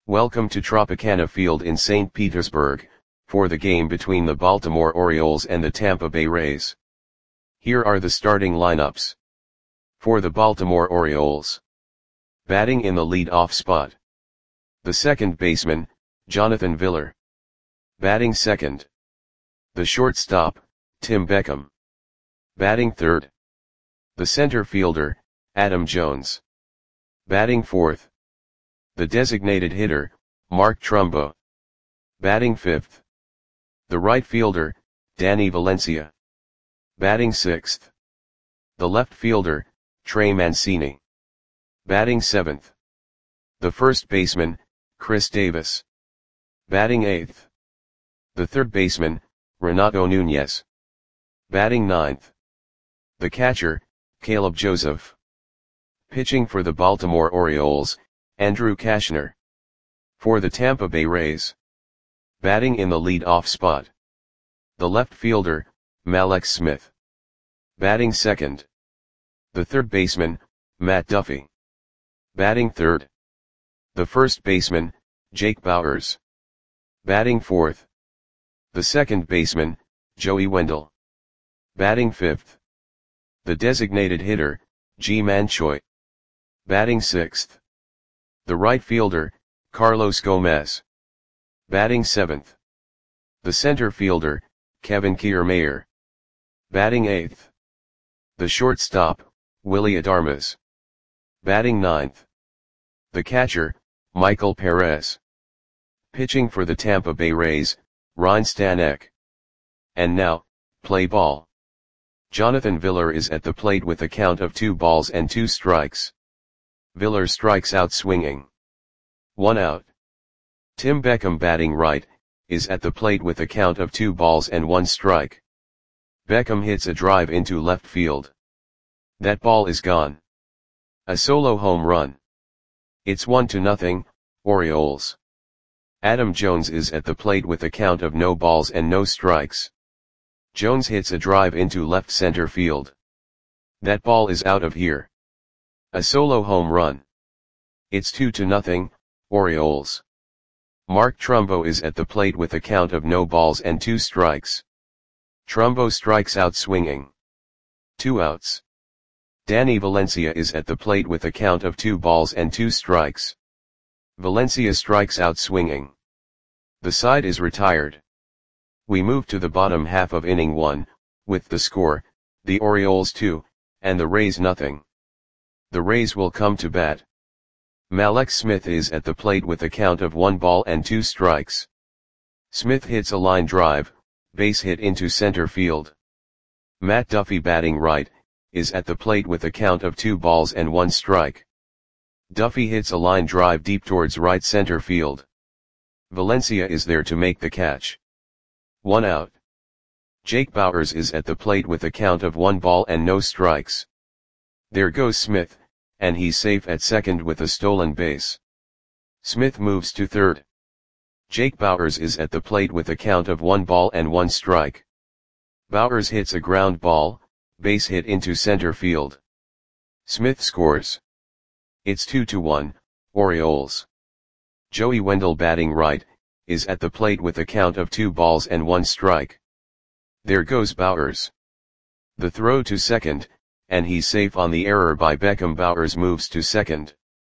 Welcome to Tropicana Field in St. Petersburg, for the game between the Baltimore Orioles and the Tampa Bay Rays. Here are the starting lineups. For the Baltimore Orioles. Batting in the lead-off spot. The second baseman, Jonathan Villar. Batting second. The shortstop, Tim Beckham. Batting third. The center fielder, Adam Jones. Batting fourth. The designated hitter, Mark Trumbo. Batting fifth. The right fielder, Danny Valencia. Batting sixth. The left fielder, Trey Mancini. Batting seventh. The first baseman, Chris Davis. Batting eighth. The third baseman, Renato Nunez. Batting ninth. The catcher, Caleb Joseph. Pitching for the Baltimore Orioles, Andrew Cashner. For the Tampa Bay Rays. Batting in the lead-off spot. The left fielder, Mallex Smith. Batting second. The third baseman, Matt Duffy. Batting third. The first baseman, Jake Bauers. Batting fourth. The second baseman, Joey Wendle. Batting fifth. The designated hitter, Ji-Man Choi. Batting sixth. The right fielder, Carlos Gomez. Batting seventh. The center fielder, Kevin Kiermaier. Batting eighth. The shortstop, Willy Adames. Batting ninth. The catcher, Michael Perez. Pitching for the Tampa Bay Rays, Ryne Stanek. And now, play ball. Jonathan Villar is at the plate with a count of 2 balls and 2 strikes. Villar strikes out swinging. 1 out. Tim Beckham batting right, is at the plate with a count of 2 balls and 1 strike. Beckham hits a drive into left field. That ball is gone. A solo home run. It's 1-0, Orioles. Adam Jones is at the plate with a count of no balls and no strikes. Jones hits a drive into left center field. That ball is out of here. A solo home run. It's 2-0, Orioles. Mark Trumbo is at the plate with a count of no balls and 2 strikes. Trumbo strikes out swinging. 2 outs. Danny Valencia is at the plate with a count of 2 balls and 2 strikes. Valencia strikes out swinging. The side is retired. We move to the bottom half of inning 1, with the score, the Orioles 2, and the Rays nothing. The Rays will come to bat. Mallex Smith is at the plate with a count of 1 ball and 2 strikes. Smith hits a line drive, base hit into center field. Matt Duffy batting right, is at the plate with a count of 2 balls and 1 strike. Duffy hits a line drive deep towards right center field. Valencia is there to make the catch. 1 out. Jake Bauers is at the plate with a count of 1 ball and no strikes. There goes Smith, and he's safe at second with a stolen base. Smith moves to third. Jake Bauers is at the plate with a count of 1 ball and 1 strike. Bauers hits a ground ball, base hit into center field. Smith scores. It's 2-1, Orioles. Joey Wendle batting right, is at the plate with a count of 2 balls and 1 strike. There goes Bauers. The throw to second, and he's safe on the error by Beckham. Bauers moves to second.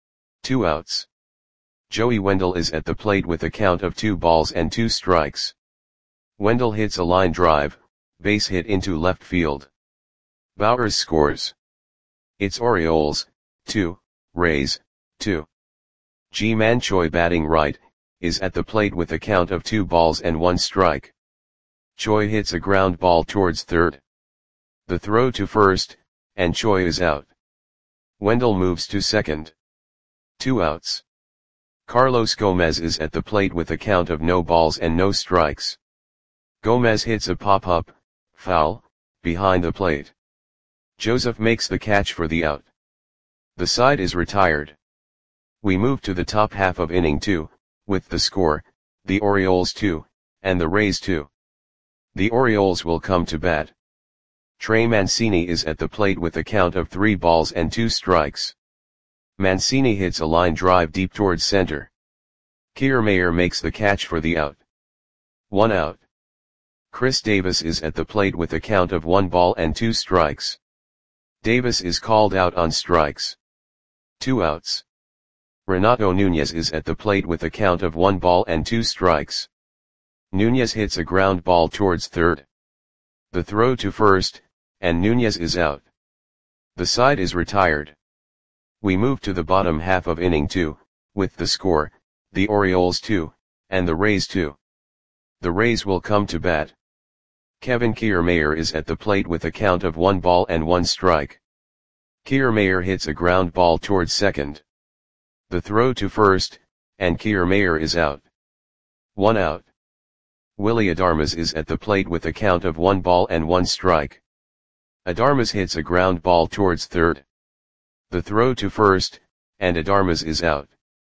2 outs. Joey Wendle is at the plate with a count of 2 balls and 2 strikes. Wendle hits a line drive, base hit into left field. Bauers scores. It's Orioles, 2, Rays, 2. Ji-Man Choi batting right, is at the plate with a count of 2 balls and 1 strike. Choi hits a ground ball towards third. The throw to first, and Choi is out. Wendle moves to second. 2 outs. Carlos Gomez is at the plate with a count of no balls and no strikes. Gomez hits a pop-up, foul, behind the plate. Joseph makes the catch for the out. The side is retired. We move to the top half of inning 2, with the score, the Orioles 2, and the Rays 2. The Orioles will come to bat. Trey Mancini is at the plate with a count of 3 balls and 2 strikes. Mancini hits a line drive deep towards center. Kiermaier makes the catch for the out. 1 out. Chris Davis is at the plate with a count of 1 ball and 2 strikes. Davis is called out on strikes. 2 outs. Renato Nunez is at the plate with a count of 1 ball and 2 strikes. Nunez hits a ground ball towards third. The throw to first, and Nunez is out. The side is retired. We move to the bottom half of inning 2, with the score, the Orioles 2, and the Rays 2. The Rays will come to bat. Kevin Kiermaier is at the plate with a count of 1 ball and 1 strike. Kiermaier hits a ground ball towards second. The throw to first, and Kiermaier is out. 1 out. Willy Adames is at the plate with a count of 1 ball and 1 strike. Adames hits a ground ball towards third. The throw to first, and Adames is out.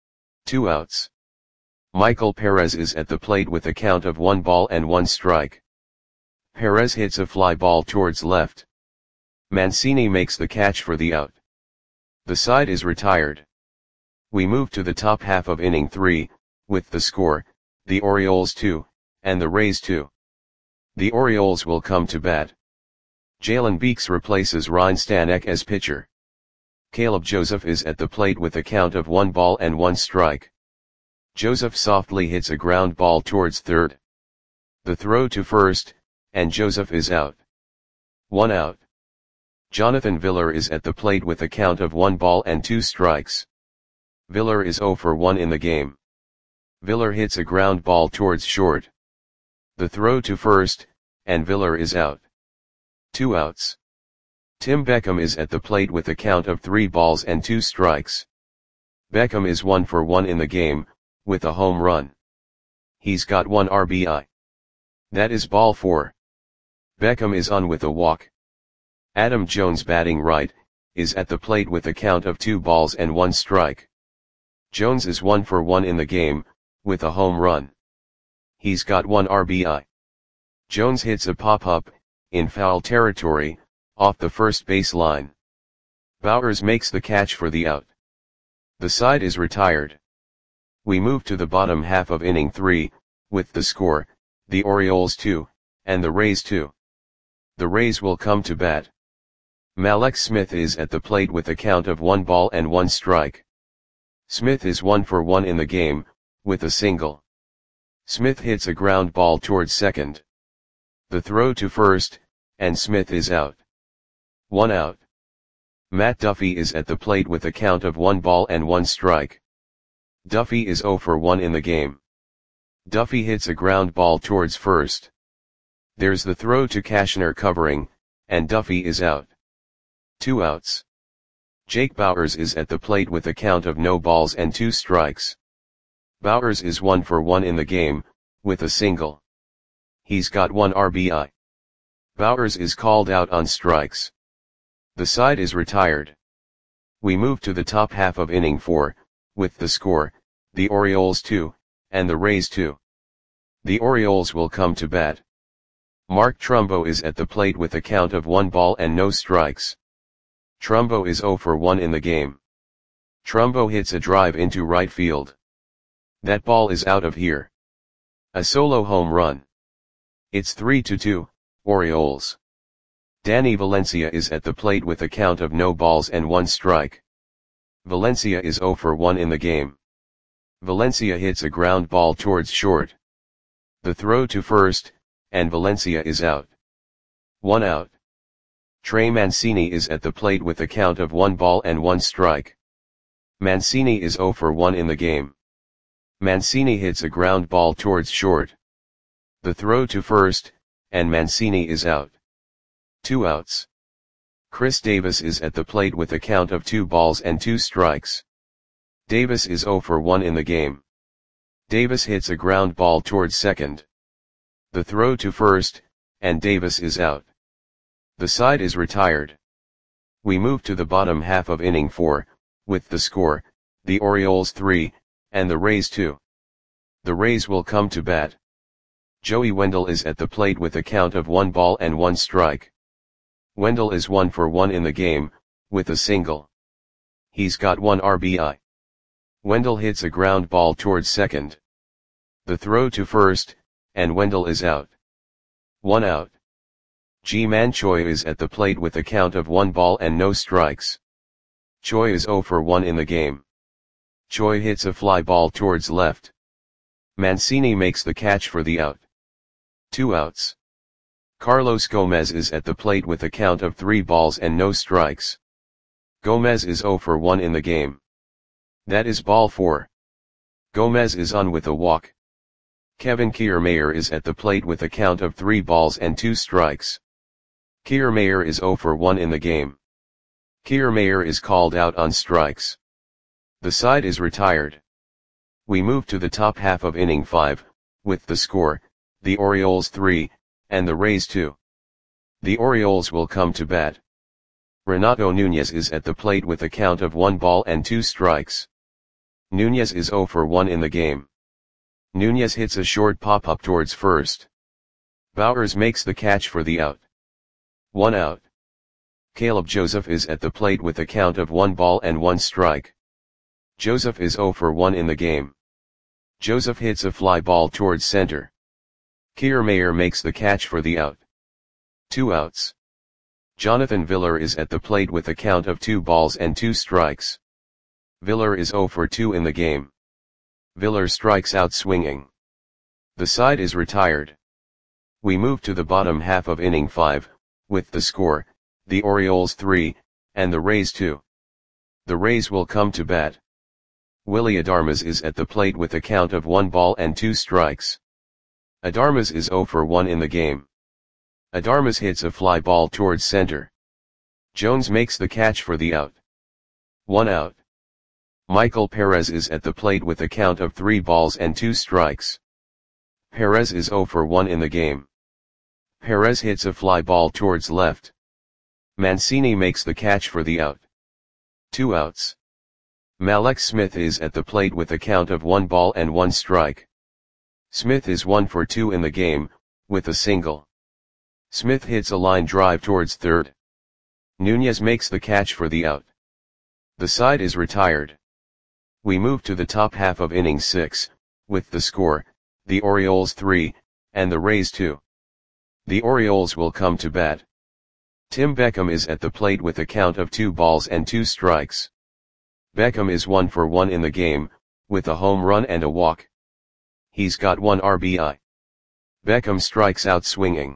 2 outs. Michael Perez is at the plate with a count of 1 ball and 1 strike. Perez hits a fly ball towards left. Mancini makes the catch for the out. The side is retired. We move to the top half of inning 3, with the score, the Orioles 2, and the Rays 2. The Orioles will come to bat. Jalen Beeks replaces Ryan Stanek as pitcher. Caleb Joseph is at the plate with a count of 1 ball and 1 strike. Joseph softly hits a ground ball towards third. The throw to first, and Joseph is out. 1 out. Jonathan Villar is at the plate with a count of 1 ball and 2 strikes. Villar is 0 for 1 in the game. Villar hits a ground ball towards short. The throw to first, and Villar is out. 2 outs. Tim Beckham is at the plate with a count of 3 balls and 2 strikes. Beckham is 1 for 1 in the game, with a home run. He's got 1 RBI. That is ball 4. Beckham is on with a walk. Adam Jones, batting right, is at the plate with a count of 2 balls and 1 strike. Jones is 1 for 1 in the game, with a home run. He's got 1 RBI. Jones hits a pop-up, in foul territory, off the first base line. Bowers makes the catch for the out. The side is retired. We move to the bottom half of inning 3, with the score, the Orioles 2, and the Rays 2. The Rays will come to bat. Mallex Smith is at the plate with a count of 1 ball and 1 strike. Smith is 1 for 1 in the game, with a single. Smith hits a ground ball towards second. The throw to first, and Smith is out. 1 out. Matt Duffy is at the plate with a count of 1 ball and 1 strike. Duffy is 0 for 1 in the game. Duffy hits a ground ball towards first. There's the throw to Cashner covering, and Duffy is out. 2 outs. Jake Bauers is at the plate with a count of no balls and 2 strikes. Bauers is 1 for 1 in the game, with a single. He's got 1 RBI. Bauers is called out on strikes. The side is retired. We move to the top half of inning 4, with the score, the Orioles 2, and the Rays 2. The Orioles will come to bat. Mark Trumbo is at the plate with a count of 1 ball and no strikes. Trumbo is 0 for 1 in the game. Trumbo hits a drive into right field. That ball is out of here. A solo home run. It's 3-2, Orioles. Danny Valencia is at the plate with a count of no balls and 1 strike. Valencia is 0 for 1 in the game. Valencia hits a ground ball towards short. The throw to first, and Valencia is out. 1 out. Trey Mancini is at the plate with a count of 1 ball and 1 strike. Mancini is 0 for 1 in the game. Mancini hits a ground ball towards short. The throw to first, and Mancini is out. 2 outs. Chris Davis is at the plate with a count of 2 balls and 2 strikes. Davis is 0 for 1 in the game. Davis hits a ground ball towards second. The throw to first, and Davis is out. The side is retired. We move to the bottom half of inning 4, with the score, the Orioles 3, and the Rays 2. The Rays will come to bat. Joey Wendell is at the plate with a count of 1 ball and 1 strike. Wendell is 1 for 1 in the game, with a single. He's got 1 RBI. Wendell hits a ground ball towards second. The throw to first, and Wendell is out. 1 out. Ji-Man Choi is at the plate with a count of 1 ball and no strikes. Choi is 0 for 1 in the game. Choi hits a fly ball towards left. Mancini makes the catch for the out. 2 outs. Carlos Gomez is at the plate with a count of 3 balls and no strikes. Gomez is 0 for 1 in the game. That is ball 4. Gomez is on with a walk. Kevin Kiermaier is at the plate with a count of 3 balls and 2 strikes. Kiermaier is 0 for 1 in the game. Kiermaier is called out on strikes. The side is retired. We move to the top half of inning 5, with the score, the Orioles 3, and the Rays 2. The Orioles will come to bat. Renato Nunez is at the plate with a count of 1 ball and 2 strikes. Nunez is 0 for 1 in the game. Nunez hits a short pop-up towards first. Bowers makes the catch for the out. 1 out. Caleb Joseph is at the plate with a count of 1 ball and 1 strike. Joseph is 0 for 1 in the game. Joseph hits a fly ball towards center. Kiermaier makes the catch for the out. 2 outs. Jonathan Villar is at the plate with a count of 2 balls and 2 strikes. Villar is 0 for 2 in the game. Villar strikes out swinging. The side is retired. We move to the bottom half of inning 5, with the score, the Orioles 3, and the Rays 2. The Rays will come to bat. Willy Adames is at the plate with a count of 1 ball and 2 strikes. Adames is 0 for 1 in the game. Adames hits a fly ball towards center. Jones makes the catch for the out. 1 out. Michael Perez is at the plate with a count of 3 balls and 2 strikes. Perez is 0 for 1 in the game. Perez hits a fly ball towards left. Mancini makes the catch for the out. 2 outs. Mallex Smith is at the plate with a count of 1 ball and 1 strike. Smith is 1 for 2 in the game, with a single. Smith hits a line drive towards third. Nunez makes the catch for the out. The side is retired. We move to the top half of inning 6, with the score, the Orioles 3, and the Rays 2. The Orioles will come to bat. Tim Beckham is at the plate with a count of 2 balls and 2 strikes. Beckham is 1 for 1 in the game, with a home run and a walk. He's got 1 RBI. Beckham strikes out swinging.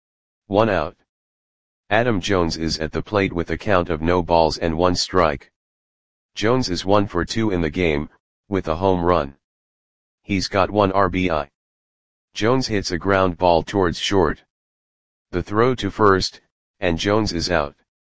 1 out. Adam Jones is at the plate with a count of no balls and 1 strike. Jones is 1 for 2 in the game, with a home run. He's got 1 RBI. Jones hits a ground ball towards short. The throw to first, and Jones is out.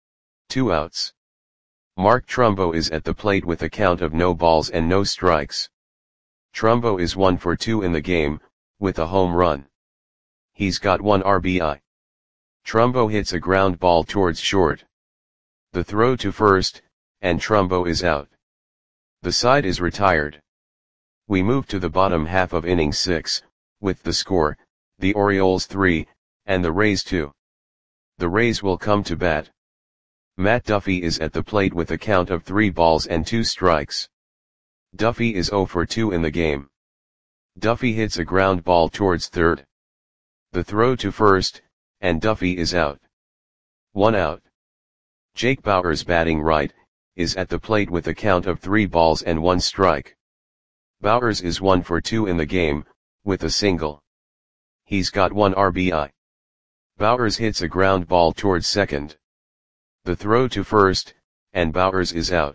2 outs. Mark Trumbo is at the plate with a count of no balls and no strikes. Trumbo is 1 for 2 in the game, with a home run. He's got 1 RBI. Trumbo hits a ground ball towards short. The throw to first, and Trumbo is out. The side is retired. We move to the bottom half of inning 6, with the score, the Orioles 3, and the Rays 2. The Rays will come to bat. Matt Duffy is at the plate with a count of 3 balls and 2 strikes. Duffy is 0 for 2 in the game. Duffy hits a ground ball towards third. The throw to first, and Duffy is out. 1 out. Jake Bauers, batting right, is at the plate with a count of 3 balls and 1 strike. Bauers is 1 for 2 in the game, with a single. He's got 1 RBI. Bauers hits a ground ball towards second. The throw to first, and Bauers is out.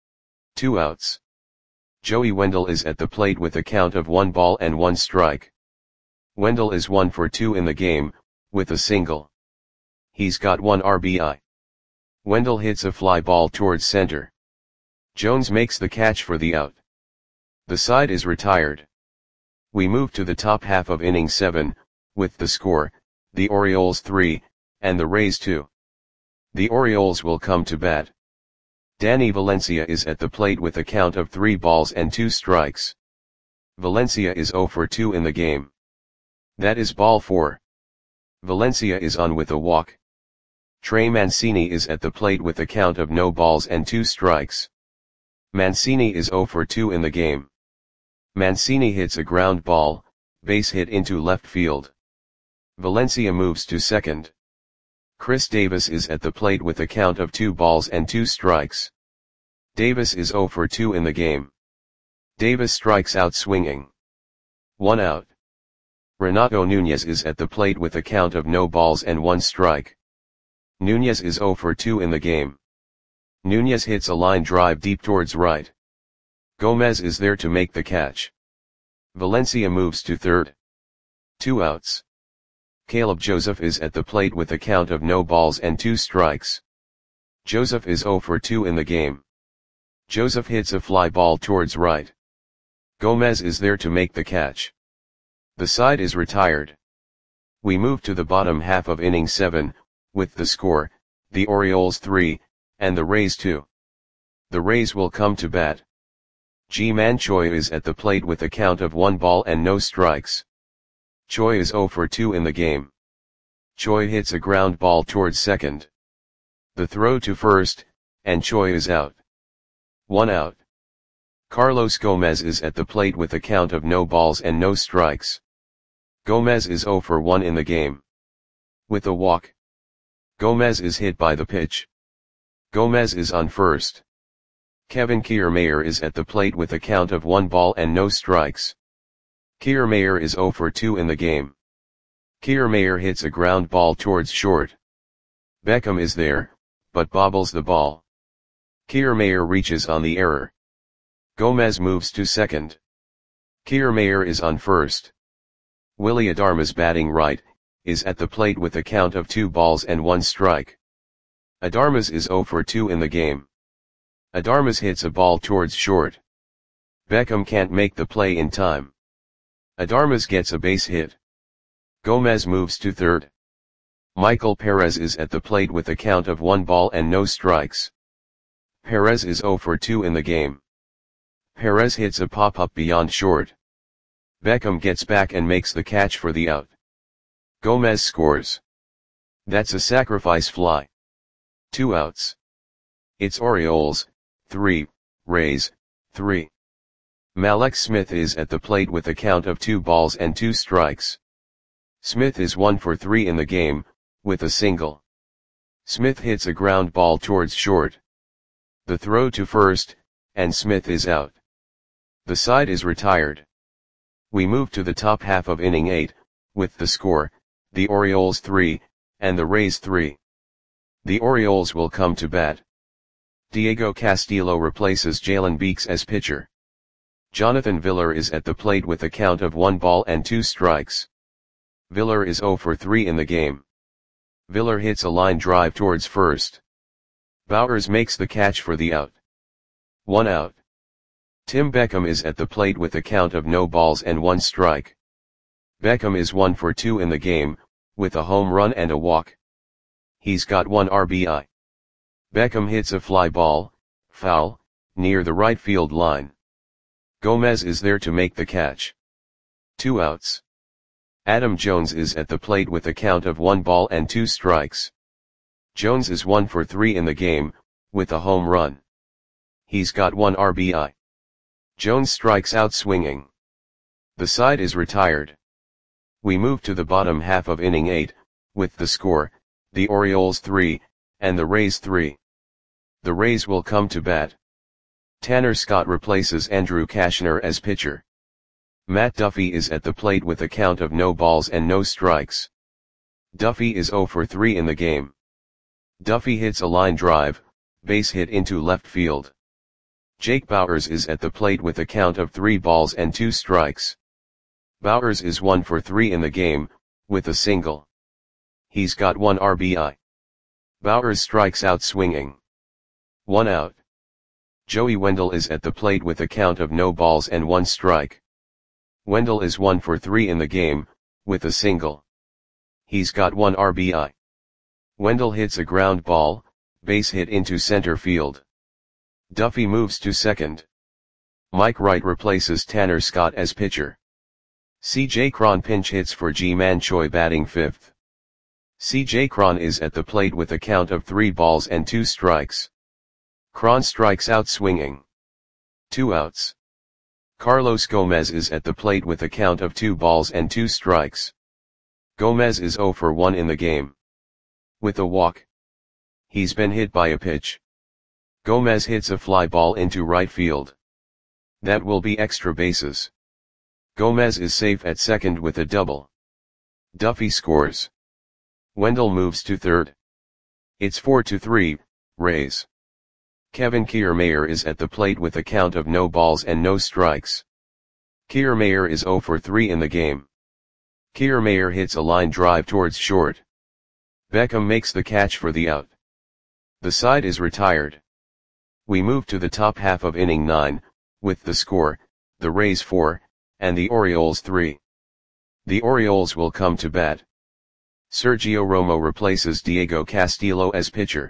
2 outs. Joey Wendell is at the plate with a count of 1 ball and 1 strike. Wendell is 1 for 2 in the game, with a single. He's got 1 RBI. Wendell hits a fly ball towards center. Jones makes the catch for the out. The side is retired. We move to the top half of inning 7, with the score, the Orioles 3, and the Rays 2. The Orioles will come to bat. Danny Valencia is at the plate with a count of 3 balls and 2 strikes. Valencia is 0 for 2 in the game. That is ball 4. Valencia is on with a walk. Trey Mancini is at the plate with a count of no balls and 2 strikes. Mancini is 0 for 2 in the game. Mancini hits a ground ball, base hit into left field. Valencia moves to second. Chris Davis is at the plate with a count of 2 balls and 2 strikes. Davis is 0 for 2 in the game. Davis strikes out swinging. 1 out. Renato Nunez is at the plate with a count of no balls and 1 strike. Nunez is 0 for 2 in the game. Nunez hits a line drive deep towards right. Gomez is there to make the catch. Valencia moves to third. 2 outs. Caleb Joseph is at the plate with a count of no balls and 2 strikes. Joseph is 0 for 2 in the game. Joseph hits a fly ball towards right. Gomez is there to make the catch. The side is retired. We move to the bottom half of inning 7, with the score, the Orioles 3, and the Rays 2. The Rays will come to bat. Ji-Man Choi is at the plate with a count of 1 ball and no strikes. Choi is 0 for 2 in the game. Choi hits a ground ball towards second. The throw to first, and Choi is out. 1 out. Carlos Gomez is at the plate with a count of no balls and no strikes. Gomez is 0 for 1 in the game. With a walk. Gomez is hit by the pitch. Gomez is on first. Kevin Kiermaier is at the plate with a count of 1 ball and no strikes. Kiermaier is 0 for 2 in the game. Kiermaier hits a ground ball towards short. Beckham is there, but bobbles the ball. Kiermaier reaches on the error. Gomez moves to second. Kiermaier is on first. Willy Adames batting right, is at the plate with a count of 2 balls and 1 strike. Adames is 0 for 2 in the game. Adames hits a ball towards short. Beckham can't make the play in time. Adames gets a base hit. Gomez moves to third. Michael Perez is at the plate with a count of 1 ball and no strikes. Perez is 0 for 2 in the game. Perez hits a pop-up beyond short. Beckham gets back and makes the catch for the out. Gomez scores. That's a sacrifice fly. 2 outs. It's Orioles, 3, Rays, 3. Mallex Smith is at the plate with a count of 2 balls and 2 strikes. Smith is 1 for 3 in the game, with a single. Smith hits a ground ball towards short. The throw to first, and Smith is out. The side is retired. We move to the top half of inning 8, with the score, the Orioles 3, and the Rays 3. The Orioles will come to bat. Diego Castillo replaces Jalen Beeks as pitcher. Jonathan Villar is at the plate with a count of 1 ball and 2 strikes. Villar is 0 for 3 in the game. Villar hits a line drive towards first. Bowers makes the catch for the out. 1 out. Tim Beckham is at the plate with a count of no balls and 1 strike. Beckham is 1 for 2 in the game, with a home run and a walk. He's got 1 RBI. Beckham hits a fly ball, foul, near the right field line. Gomez is there to make the catch. 2 outs. Adam Jones is at the plate with a count of 1 ball and 2 strikes. Jones is 1 for 3 in the game, with a home run. He's got 1 RBI. Jones strikes out swinging. The side is retired. We move to the bottom half of inning 8, with the score, the Orioles 3, and the Rays 3. The Rays will come to bat. Tanner Scott replaces Andrew Cashner as pitcher. Matt Duffy is at the plate with a count of no balls and no strikes. Duffy is 0 for 3 in the game. Duffy hits a line drive, base hit into left field. Jake Bauers is at the plate with a count of 3 balls and 2 strikes. Bauers is 1 for 3 in the game, with a single. He's got 1 RBI. Bauers strikes out swinging. 1 out. Joey Wendell is at the plate with a count of no balls and 1 strike. Wendell is 1 for 3 in the game, with a single. He's got 1 RBI. Wendell hits a ground ball, base hit into center field. Duffy moves to second. Mike Wright replaces Tanner Scott as pitcher. C.J. Cron pinch hits for Ji-Man Choi batting 5th. C.J. Cron is at the plate with a count of 3 balls and 2 strikes. Cron strikes out swinging. 2 outs. Carlos Gomez is at the plate with a count of 2 balls and 2 strikes. Gomez is 0 for 1 in the game. With a walk. He's been hit by a pitch. Gomez hits a fly ball into right field. That will be extra bases. Gomez is safe at second with a double. Duffy scores. Wendell moves to third. It's 4-3, Rays. Kevin Kiermaier is at the plate with a count of no balls and no strikes. Kiermaier is 0 for 3 in the game. Kiermaier hits a line drive towards short. Beckham makes the catch for the out. The side is retired. We move to the top half of inning 9, with the score, the Rays 4, and the Orioles 3. The Orioles will come to bat. Sergio Romo replaces Diego Castillo as pitcher.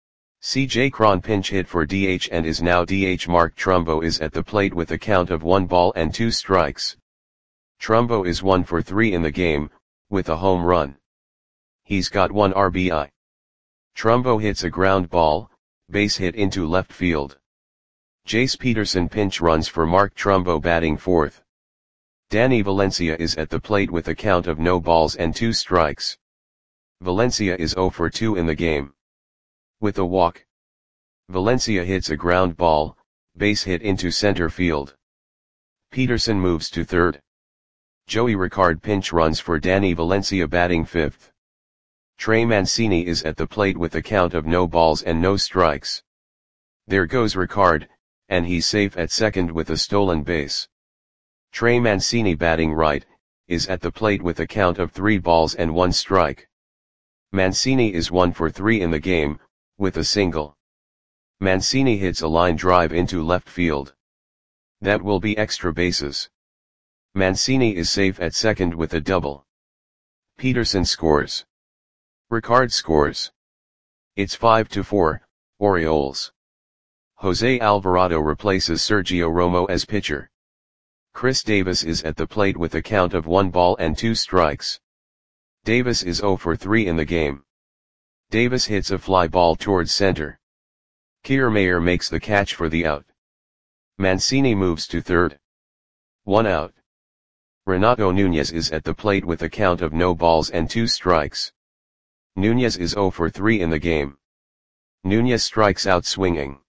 C.J. Cron pinch hit for DH and is now DH. Mark Trumbo is at the plate with a count of 1 ball and 2 strikes. Trumbo is 1 for 3 in the game, with a home run. He's got 1 RBI. Trumbo hits a ground ball, base hit into left field. Jace Peterson pinch runs for Mark Trumbo batting fourth. Danny Valencia is at the plate with a count of no balls and 2 strikes. Valencia is 0 for 2 in the game. With a walk. Valencia hits a ground ball, base hit into center field. Peterson moves to third. Joey Ricard pinch runs for Danny Valencia batting fifth. Trey Mancini is at the plate with a count of no balls and no strikes. There goes Ricard, and he's safe at second with a stolen base. Trey Mancini batting right, is at the plate with a count of 3 balls and 1 strike. Mancini is 1 for 3 in the game, with a single. Mancini hits a line drive into left field. That will be extra bases. Mancini is safe at second with a double. Peterson scores. Ricard scores. It's 5-4, Orioles. Jose Alvarado replaces Sergio Romo as pitcher. Chris Davis is at the plate with a count of 1 ball and 2 strikes. Davis is 0 for 3 in the game. Davis hits a fly ball towards center. Kiermaier makes the catch for the out. Mancini moves to third. 1 out. Renato Nunez is at the plate with a count of no balls and 2 strikes. Nunez is 0 for 3 in the game. Nunez strikes out swinging.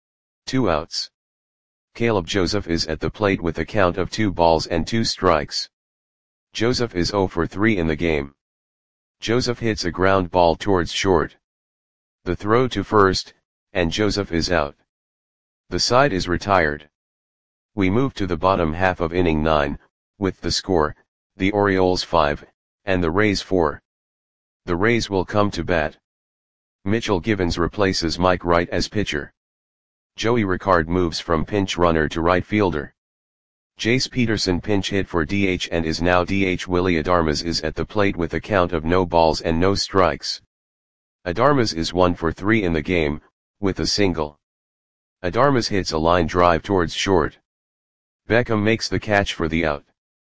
2 outs. Caleb Joseph is at the plate with a count of 2 balls and 2 strikes. Joseph is 0 for 3 in the game. Joseph hits a ground ball towards short. The throw to first, and Joseph is out. The side is retired. We move to the bottom half of inning 9, with the score, the Orioles 5, and the Rays 4. The Rays will come to bat. Mitchell Givens replaces Mike Wright as pitcher. Joey Ricard moves from pinch runner to right fielder. Jace Peterson pinch hit for DH and is now DH. Willy Adames is at the plate with a count of no balls and no strikes. Adames is 1 for 3 in the game, with a single. Adames hits a line drive towards short. Beckham makes the catch for the out.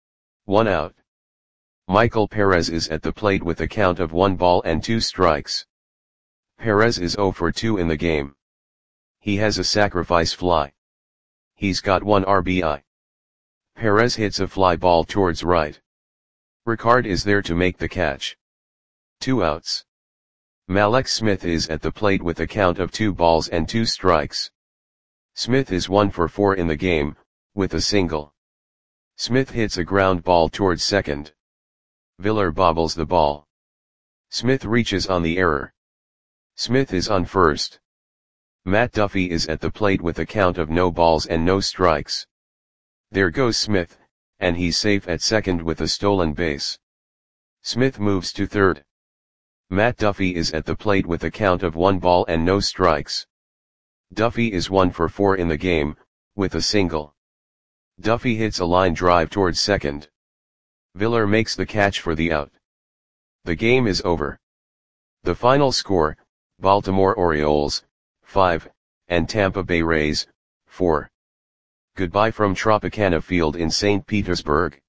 1 out. Michael Perez is at the plate with a count of 1 ball and 2 strikes. Perez is 0 for 2 in the game. He has a sacrifice fly. He's got 1 RBI. Perez hits a fly ball towards right. Ricard is there to make the catch. 2 outs. Mallex Smith is at the plate with a count of 2 balls and 2 strikes. Smith is 1 for 4 in the game, with a single. Smith hits a ground ball towards second. Villar bobbles the ball. Smith reaches on the error. Smith is on first. Matt Duffy is at the plate with a count of no balls and no strikes. There goes Smith, and he's safe at second with a stolen base. Smith moves to third. Matt Duffy is at the plate with a count of 1 ball and no strikes. Duffy is 1 for 4 in the game, with a single. Duffy hits a line drive towards second. Villar makes the catch for the out. The game is over. The final score, Baltimore Orioles, 5, and Tampa Bay Rays, 4. Goodbye from Tropicana Field in St. Petersburg.